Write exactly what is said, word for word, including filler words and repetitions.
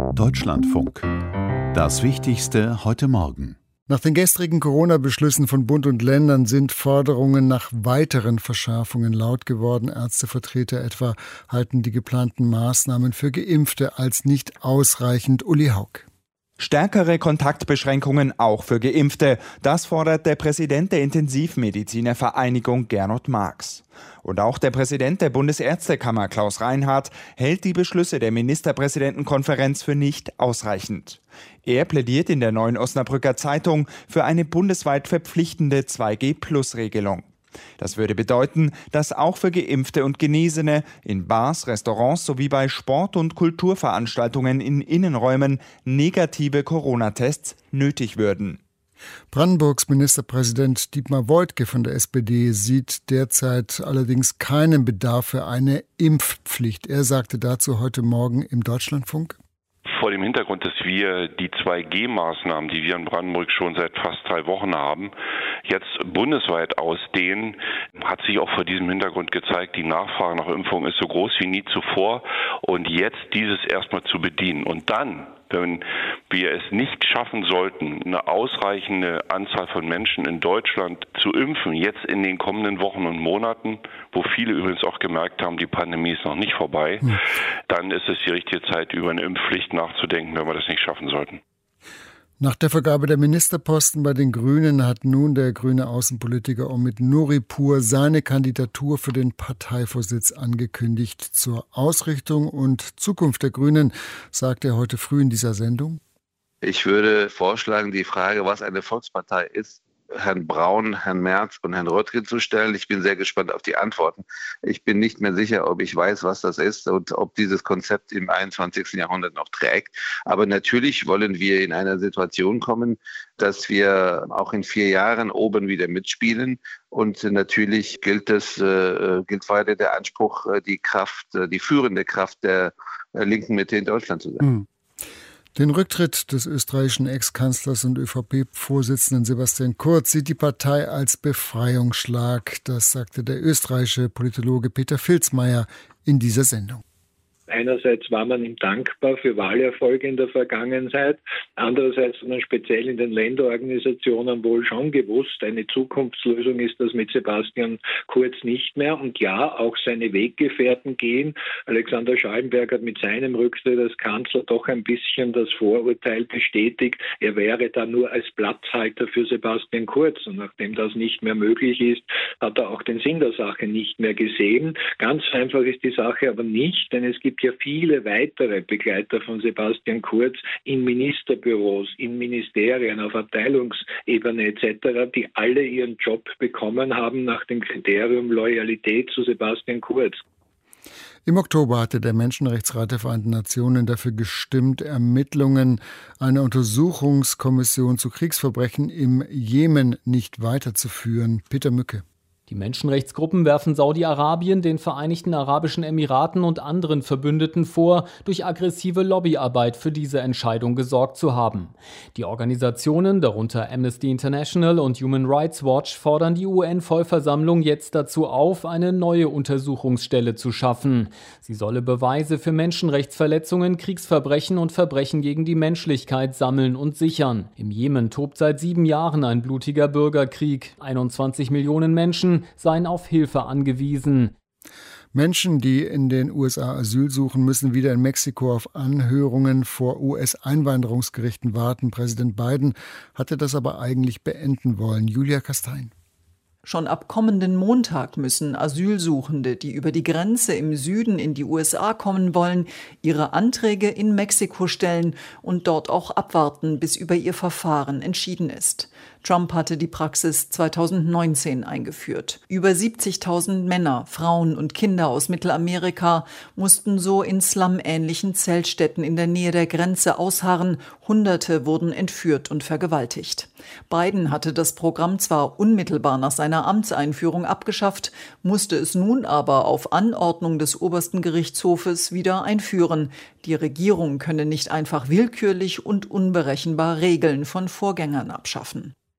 Deutschlandfunk. Das Wichtigste heute Morgen. Nach den gestrigen Corona-Beschlüssen von Bund und Ländern sind Forderungen nach weiteren Verschärfungen laut geworden. Ärztevertreter etwa halten die geplanten Maßnahmen für Geimpfte als nicht ausreichend. Uli Haug. Stärkere Kontaktbeschränkungen auch für Geimpfte. Das fordert der Präsident der Intensivmedizinervereinigung Gernot Marx. Und auch der Präsident der Bundesärztekammer Klaus Reinhardt hält die Beschlüsse der Ministerpräsidentenkonferenz für nicht ausreichend. Er plädiert in der Neuen Osnabrücker Zeitung für eine bundesweit verpflichtende zwei G Plus Regelung. Das würde bedeuten, dass auch für Geimpfte und Genesene in Bars, Restaurants sowie bei Sport- und Kulturveranstaltungen in Innenräumen negative Corona-Tests nötig würden. Brandenburgs Ministerpräsident Dietmar Woidke von der S P D sieht derzeit allerdings keinen Bedarf für eine Impfpflicht. Er sagte dazu heute Morgen im Deutschlandfunk: Vor dem Hintergrund, dass wir die zwei G Maßnahmen, die wir in Brandenburg schon seit fast drei Wochen haben, jetzt bundesweit ausdehnen, hat sich auch vor diesem Hintergrund gezeigt, die Nachfrage nach Impfung ist so groß wie nie zuvor. Und jetzt dieses erstmal zu bedienen und dann, wenn wir es nicht schaffen sollten, eine ausreichende Anzahl von Menschen in Deutschland zu impfen, jetzt in den kommenden Wochen und Monaten, wo viele übrigens auch gemerkt haben, die Pandemie ist noch nicht vorbei, hm. dann ist es die richtige Zeit, über eine Impfpflicht nachzudenken, wenn wir das nicht schaffen sollten. Nach der Vergabe der Ministerposten bei den Grünen hat nun der grüne Außenpolitiker Omid Nuripur seine Kandidatur für den Parteivorsitz angekündigt. Zur Ausrichtung und Zukunft der Grünen sagte er heute früh in dieser Sendung: Ich würde vorschlagen, die Frage, was eine Volkspartei ist, Herrn Braun, Herrn Merz und Herrn Röttgen zu stellen. Ich bin sehr gespannt auf die Antworten. Ich bin nicht mehr sicher, ob ich weiß, was das ist und ob dieses Konzept im einundzwanzigsten Jahrhundert noch trägt. Aber natürlich wollen wir in einer Situation kommen, dass wir auch in vier Jahren oben wieder mitspielen. Und natürlich gilt es, äh, gilt weiter der Anspruch, die Kraft, die führende Kraft der linken Mitte in Deutschland zu sein. Mhm. Den Rücktritt des österreichischen Ex-Kanzlers und ÖVP-Vorsitzenden Sebastian Kurz sieht die Partei als Befreiungsschlag. Das sagte der österreichische Politologe Peter Filzmeier in dieser Sendung. Einerseits war man ihm dankbar für Wahlerfolge in der Vergangenheit. Andererseits hat man speziell in den Länderorganisationen wohl schon gewusst, eine Zukunftslösung ist das mit Sebastian Kurz nicht mehr. Und ja, auch seine Weggefährten gehen. Alexander Schallenberg hat mit seinem Rücktritt als Kanzler doch ein bisschen das Vorurteil bestätigt, er wäre da nur als Platzhalter für Sebastian Kurz. Und nachdem das nicht mehr möglich ist, hat er auch den Sinn der Sache nicht mehr gesehen. Ganz einfach ist die Sache aber nicht, denn es gibt ja viele weitere Begleiter von Sebastian Kurz in Ministerbüros, in Ministerien, auf Abteilungsebene et cetera, die alle ihren Job bekommen haben nach dem Kriterium Loyalität zu Sebastian Kurz. Im Oktober hatte der Menschenrechtsrat der Vereinten Nationen dafür gestimmt, Ermittlungen einer Untersuchungskommission zu Kriegsverbrechen im Jemen nicht weiterzuführen. Peter Mücke. Die Menschenrechtsgruppen werfen Saudi-Arabien, den Vereinigten Arabischen Emiraten und anderen Verbündeten vor, durch aggressive Lobbyarbeit für diese Entscheidung gesorgt zu haben. Die Organisationen, darunter Amnesty International und Human Rights Watch, fordern die U N-Vollversammlung jetzt dazu auf, eine neue Untersuchungsstelle zu schaffen. Sie solle Beweise für Menschenrechtsverletzungen, Kriegsverbrechen und Verbrechen gegen die Menschlichkeit sammeln und sichern. Im Jemen tobt seit sieben Jahren ein blutiger Bürgerkrieg. einundzwanzig Millionen Menschen seien auf Hilfe angewiesen. Menschen, die in den U S A Asyl suchen, müssen wieder in Mexiko auf Anhörungen vor U S-Einwanderungsgerichten warten. Präsident Biden hatte das aber eigentlich beenden wollen. Julia Kastein. Schon ab kommenden Montag müssen Asylsuchende, die über die Grenze im Süden in die U S A kommen wollen, ihre Anträge in Mexiko stellen und dort auch abwarten, bis über ihr Verfahren entschieden ist. Trump hatte die Praxis zweitausendneunzehn eingeführt. Über siebzigtausend Männer, Frauen und Kinder aus Mittelamerika mussten so in slum-ähnlichen Zeltstätten in der Nähe der Grenze ausharren. Hunderte wurden entführt und vergewaltigt. Biden hatte das Programm zwar unmittelbar nach seiner Amtseinführung abgeschafft, musste es nun aber auf Anordnung des obersten Gerichtshofes wieder einführen. Die Regierung könne nicht einfach willkürlich und unberechenbar Regeln von Vorgängern abschaffen.